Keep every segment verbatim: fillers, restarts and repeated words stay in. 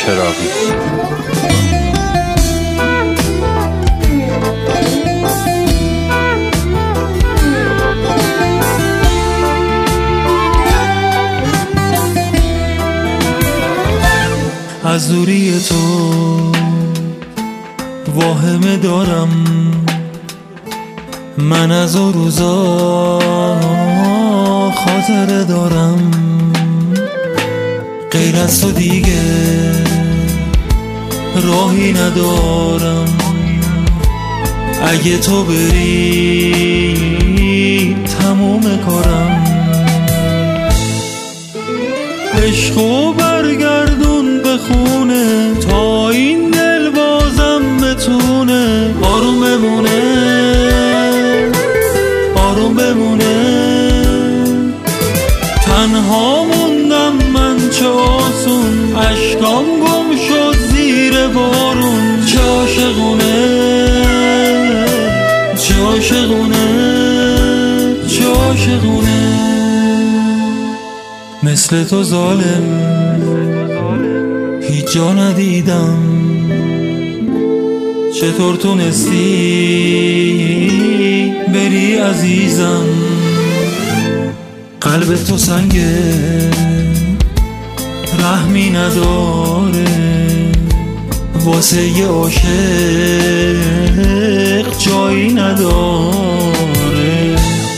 چراغی. از دوری تو واهمه دارم، من از اون روزا خاطره دارم. غیر از تو دیگه راهی ندارم. اگه تو بری تموم کارم. عشقو برگردون به خونه تا این دل بازم بتونه آروم بمونه، آروم بمونه. تنها موندم من چه آسون، اشکام گم شد زیر بارون. چه عاشقونه، چه عاشقونه، چه عاشقونه. مثل تو ظالم هیچ جا ندیدم. چطور تونستی بری عزیزم؟ قلب تو سنگه رحمی نداره، واسه یه عاشق جایی نداره.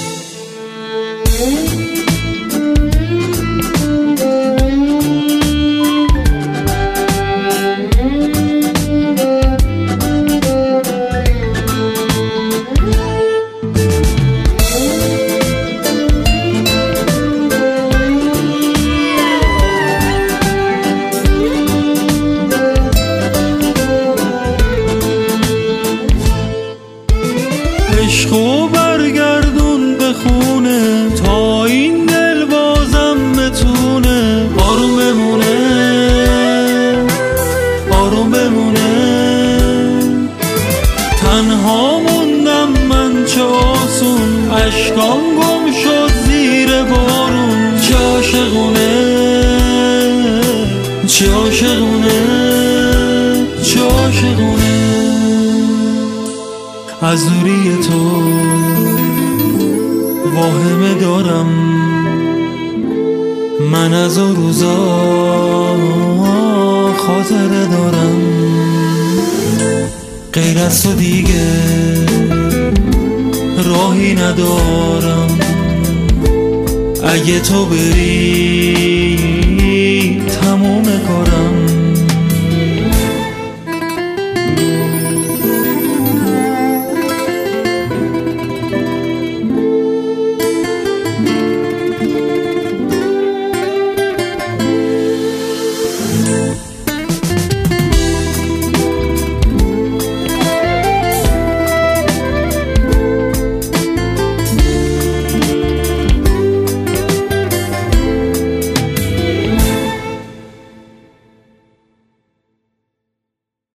عشقو برگردون به خونه تا این دل بازم بتونه آروم بمونه، آروم بمونه. تنها موندم من چه آسون، اشکام گم شد زیر بارون. چه عاشقونه، چه عاشقونه، چه عاشقونه. از دوری تو واهمه دارم، من از اون روزا خاطره دارم. غیر از تو دیگه راهی ندارم. اگه تو بری